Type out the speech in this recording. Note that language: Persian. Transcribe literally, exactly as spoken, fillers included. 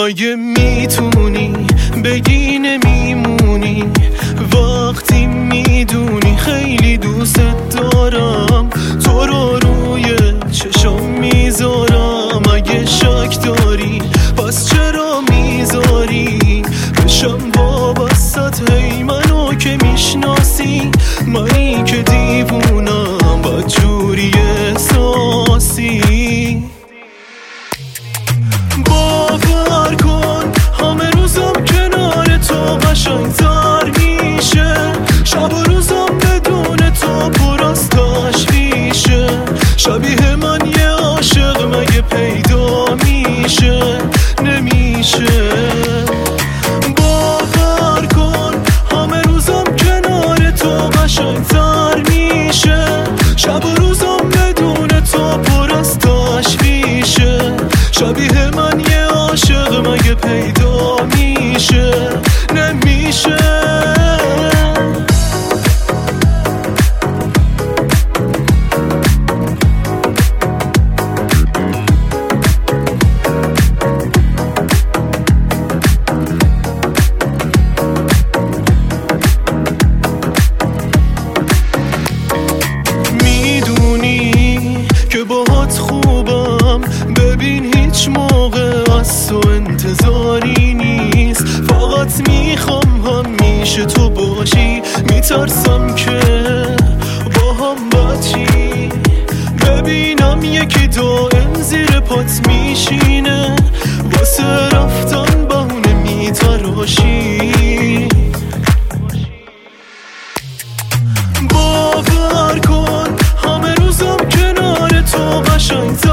اگه میتونی بگی نمیمونی وقتی میدونی خیلی دوست دارم، تو رو روی چشم میذارم. اگه شک داری پس چرا میذاری بشم وابستت؟ هی منو که میشناسی، منی که دیوونم بدجوری احساسی. باور کن همه روزم کنار تو قشنگ‌تر میشه، شب و روزم بدون تو پر از تشویشه. شبیه من یه عاشق مگه پیدا میشه؟ نمیشه. باور کن همه روزم کنار تو قشنگ‌تر میشه، شب و روزم بدون تو پر از تشویشه. شبیه من یه عاشق مگه پیدا میشه؟ نمیشه. که باهات خوبم، ببین هیچ موقع از تو انتظاری نیست. فقط میخوام همیشه تو باشی، میترسم که با هم بچی. ببینم یکی دائم زیر پات میشینه، واسه رفتن بهونه میتراشی. باور کن همه روزم کنار تو قشنگ‌تر